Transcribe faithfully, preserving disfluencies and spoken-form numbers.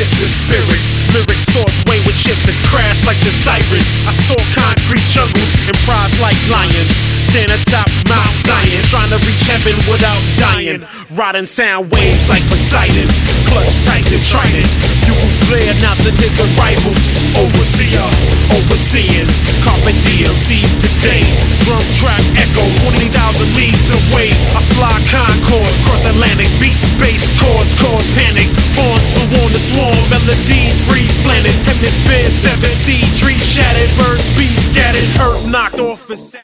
sip the spirits. Lyrics stores wayward ships that crash like the sirens. I store concrete jungles and prize like lions. Stand atop Mount Zion, trying to reach heaven without dying. Riding sound waves like Poseidon, clutch tight and trident. Bugles blare announcing his arrival. Overseer, overseeing. Carpe diem, seize the day. Drum track echoes twenty thousand leagues away. I fly Concorde, cross Atlantic, beats, bass, chords, chords, panic. Horns for warn the swarm, melodies freeze planets. Hemisphere, seven sea, trees shattered, birds be scattered, earth knocked off.